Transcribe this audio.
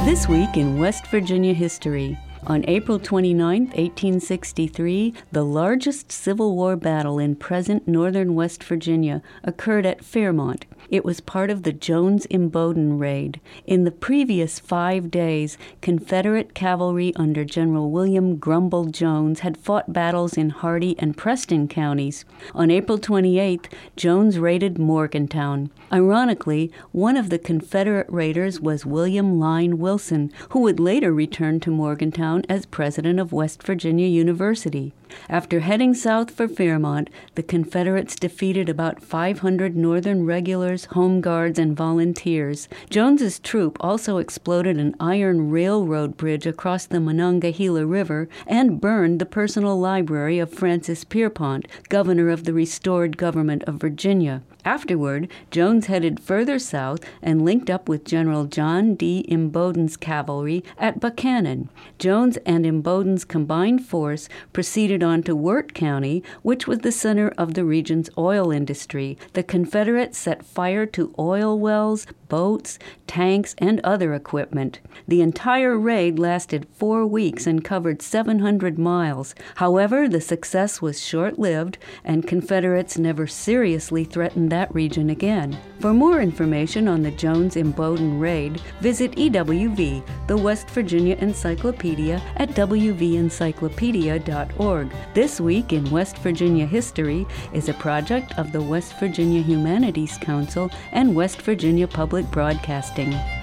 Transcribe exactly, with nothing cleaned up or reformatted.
This week in West Virginia history. On April twenty-ninth, eighteen sixty-three, the largest Civil War battle in present northern West Virginia occurred at Fairmont. It was part of the Jones-Imboden raid. In the previous five days, Confederate cavalry under General William Grumble Jones had fought battles in Hardy and Preston counties. On April twenty-eighth, Jones raided Morgantown. Ironically, one of the Confederate raiders was William Lyne Wilson, who would later return to Morgantown as president of West Virginia University. After heading south for Fairmont, the Confederates defeated about five hundred Northern regulars, home guards, and volunteers. Jones's troop also exploded an iron railroad bridge across the Monongahela River and burned the personal library of Francis Pierpont, governor of the restored government of Virginia. Afterward, Jones headed further south and linked up with General John D. Imboden's cavalry at Buchanan. Jones and Imboden's combined force proceeded on to Wirt County, which was the center of the region's oil industry. The Confederates set fire to oil wells, boats, tanks, and other equipment. The entire raid lasted four weeks and covered seven hundred miles. However, the success was short-lived, and Confederates never seriously threatened that region again. For more information on the Jones-Imboden raid, visit E W V, the West Virginia Encyclopedia, at w v encyclopedia dot org. This Week in West Virginia History is a project of the West Virginia Humanities Council and West Virginia Public Broadcasting.